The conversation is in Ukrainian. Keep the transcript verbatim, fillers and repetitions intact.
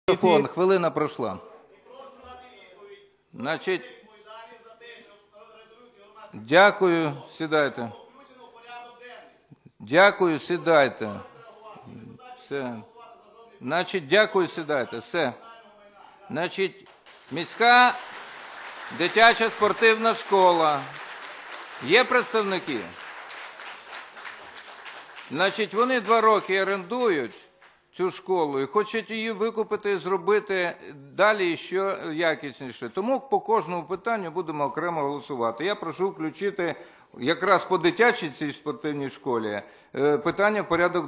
Мікрофон, хвилина пройшла. Значить, дякую, сідайте. Дякую, сідайте. Все. Значить, дякую, сідайте. Все. Значить, міська дитяча спортивна школа. Є представники? Значить, вони два роки орендують цю школу і хочуть її викупити і зробити далі ще якісніше. Тому по кожному питанню будемо окремо голосувати. Я прошу включити якраз по дитячій цій спортивній школі питання в порядок